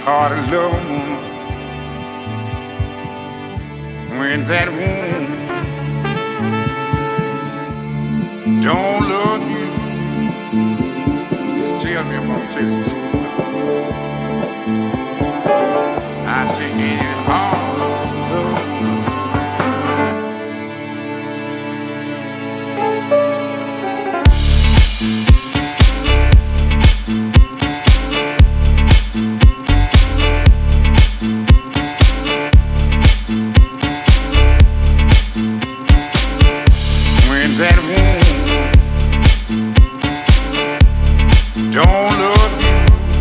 hard to love a woman when that woman don't love you. Just tell me if I'm telling you something. I say, ain't it hard to love a woman? That woman don't love you.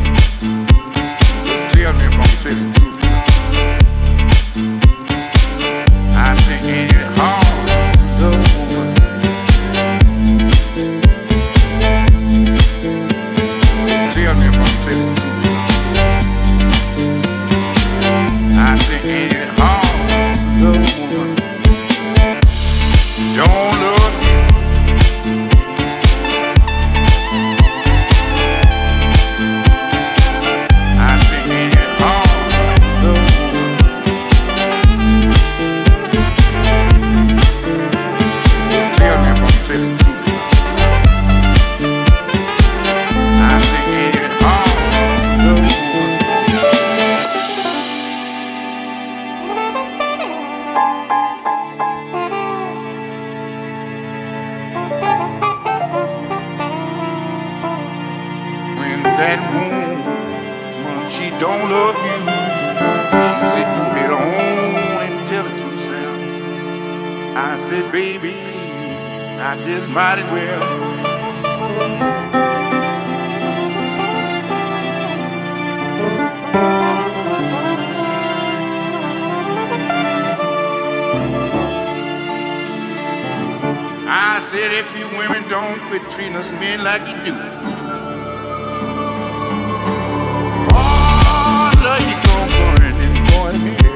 Just tell me if I'm telling the truth. I say, ain't it hard to love a woman? Just tell me if I'm telling the truth. I say, ain't it hard to love a woman? Don't love that woman, she don't love you. She said, you hit on and tell it to the sound. I said, baby, I just might as well. I said, if you women don't quit treating us men like you do, you gon' burn and burn me.